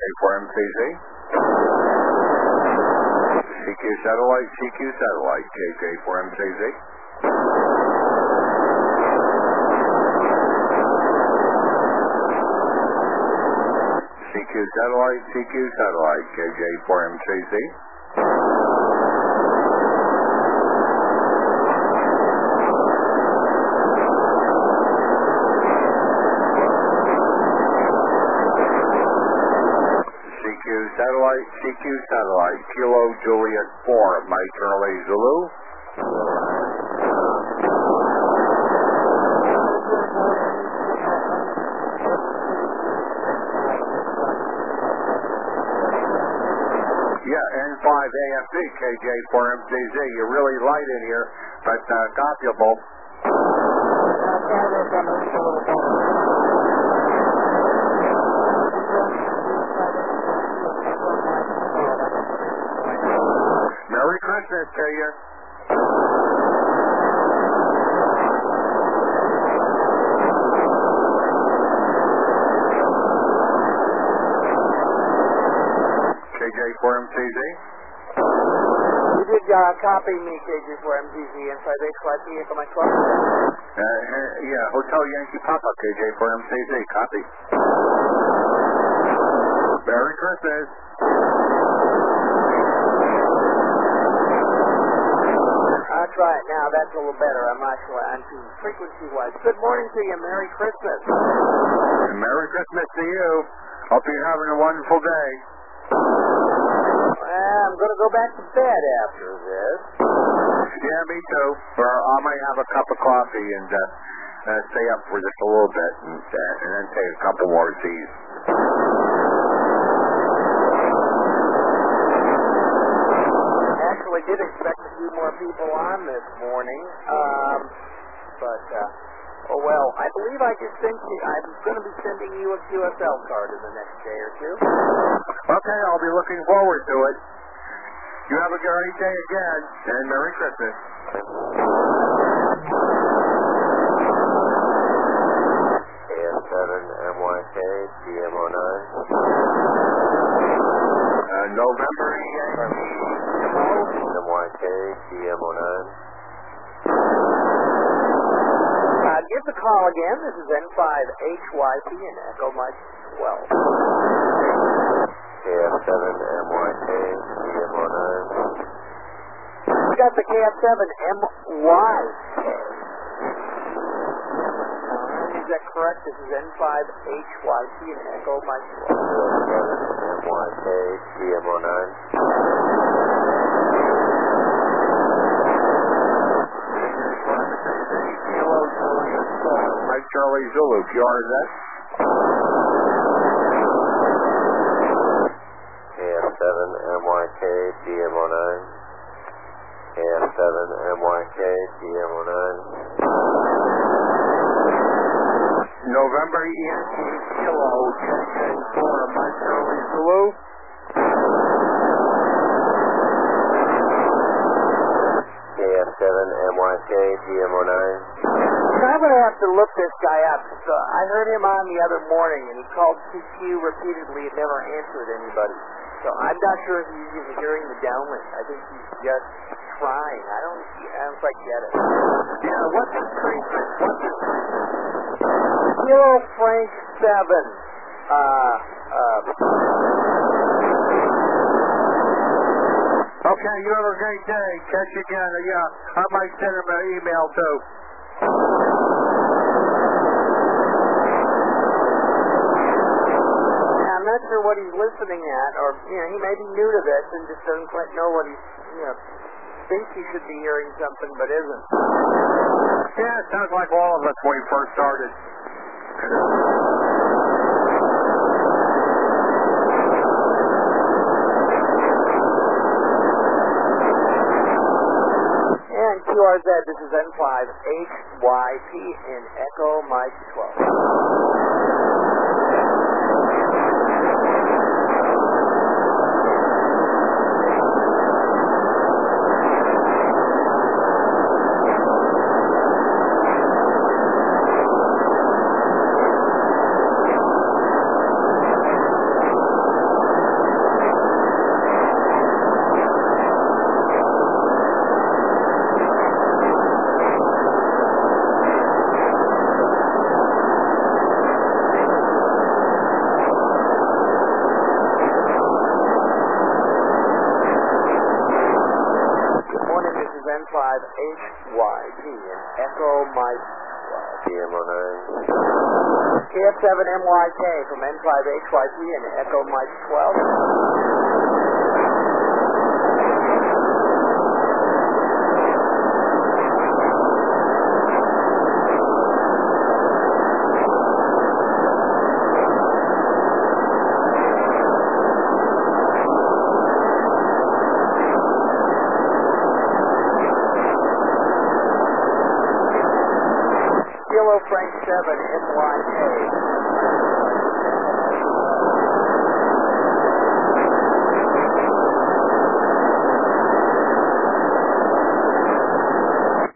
KJ4MCZ. CQ satellite, KJ4MCZ. CQ satellite, KJ4MCZ. CQ satellite, Kilo Juliet 4, Mike Charlie Zulu. Yeah, N5 AFD, KJ4MCZ. You're really light in here, but copyable. Merry Christmas to you. KJ4MCZ. You did copy me, KJ4MCZ, inside HYP, Echo Mike 12. Yeah, Hotel Yankee Papa, KJ4MCZ. Copy. Merry Christmas. I'll try it now. That's a little better. I'm not sure. I'm too frequency-wise. Good morning to you. Merry Christmas. And Merry Christmas to you. Hope you're having a wonderful day. Well, I'm going to go back to bed after this. Yeah, me too. Or I might have a cup of coffee and stay up for just a little bit and then take a couple more C's. Actually, did expect a few more people on this morning, but oh well. I believe I just sent you. I'm going to be sending you a QSL card in the next day or two. Okay, I'll be looking forward to it. You have a great day again, and Merry Christmas. AF7MYK GM09. November MYK GM09. Give the call again. This is N5HYP and Echo Mike 12. KF7MYK GM09. We got the KF7MY. Is that correct? This is N5HYP and Echo Mike 12. KF7MYK GM09. Mike Charlie Zulu, QRZ. KF7MYK GM09. KF7MYK GM09. November Yankee Kilo KJ4, Mike Charlie Zulu. KF7MYK GM09. I'm going to have to look this guy up. So I heard him on the other morning, and he called CQ repeatedly and never answered anybody. So I'm not sure if he's even hearing the downlink. I think he's just trying. I don't quite get it. Yeah, what's his treatment? Kilo Frank 7. Okay, you have a great day. Catch you again. Yeah, I might send him an email too. I'm not sure what he's listening at, or he may be new to this and just doesn't quite know what he's, thinks he should be hearing something but isn't. Yeah, it sounds like all of us when we first started. And QRZ, this is N5HYP in Echo Mike 12. M5HYP and Echo Mike 12. GM09. KF7MYK from M5HYP and Echo Mike 12. Kilo Frank 7 MYK